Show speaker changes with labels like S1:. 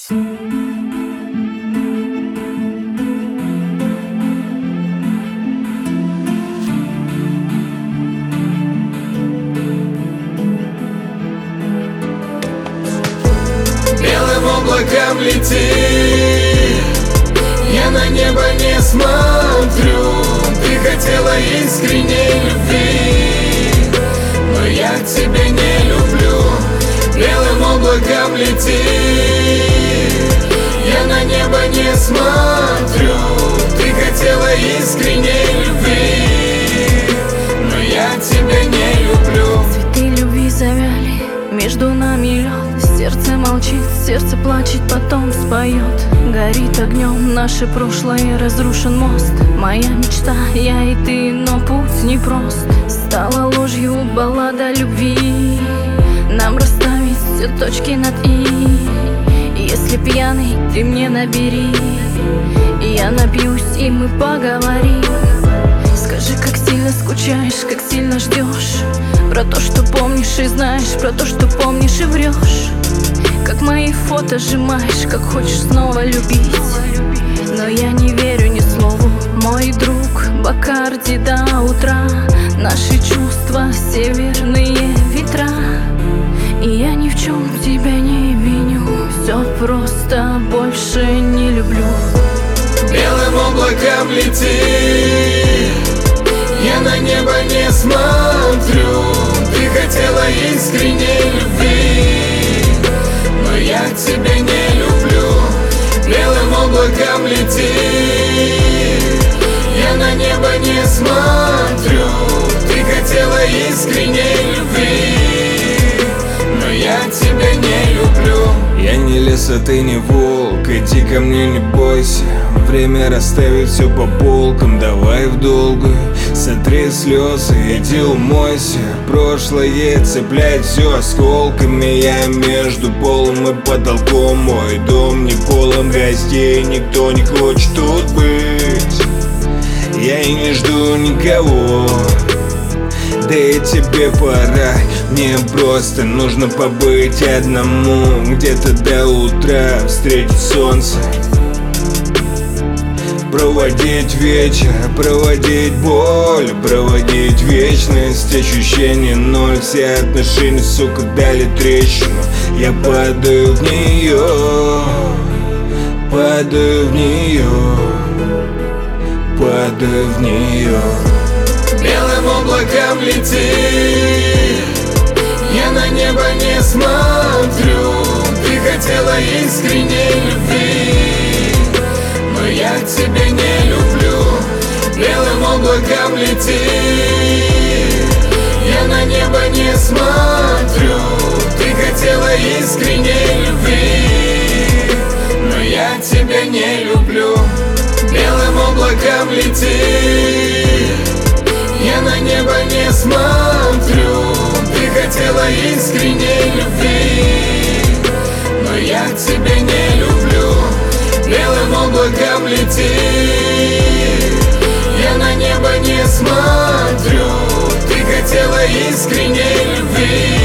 S1: Белым облаком лети, я на небо не смотрю. Ты хотела искренней любви, но я тебя не люблю. Белым облаком лети, я на небо не смотрю. Ты хотела искренней любви, но я тебя не люблю.
S2: Цветы любви завяли, между нами лед. Сердце молчит, сердце плачет, потом споет. Горит огнем наше прошлое, разрушен мост. Моя мечта, я и ты, но путь непрост. Стала ложью баллада любви, нам расставить все точки над «и». Если пьяный, ты мне набери, я напьюсь, и мы поговорим. Скажи, как сильно скучаешь, как сильно ждешь. Про то, что помнишь и знаешь, про то, что помнишь и врешь. Как мои фото сжимаешь, как хочешь снова любить. Но я не верю ни слову, мой друг. Бакарди до утра, наши чувства северные ветра. И я ни в чем тебя не виню, все просто больше не люблю.
S1: Белым облаком лети, я на небо не смотрю. Ты хотела искренней любви, но я тебя не люблю. Белым облаком лети, я на небо не смотрю. Ты хотела искренней любви, но я тебя не люблю.
S3: Я не лес, а ты не волк, иди ко мне, не бойся. Время расставить все по полкам, давай в долгую. Сотри слезы, иди умойся. Прошлое цепляет все осколками. Я между полом и потолком. Мой дом не полон гостей, никто не хочет тут быть. Я и не жду никого, да и тебе пора. Мне просто нужно побыть одному, где-то до утра встретить солнце. Проводить вечер, проводить боль, проводить вечность. Ощущение ноль, все отношения, сука, дали трещину. Я падаю в нее, падаю в нее, падаю в нее.
S1: Белым облаком лети, я на небо не смотрю. Ты хотела искренней любви, но я тебя не люблю. Белым облаком лети, я на небо не смотрю. Ты хотела искренней любви, но я тебя не люблю. Белым облаком лети, я на небо не смотрю. Ты хотела искренней любви, но я тебя не люблю. Белым облаком лети, я на небо не смотрю. Ты хотела искренней любви,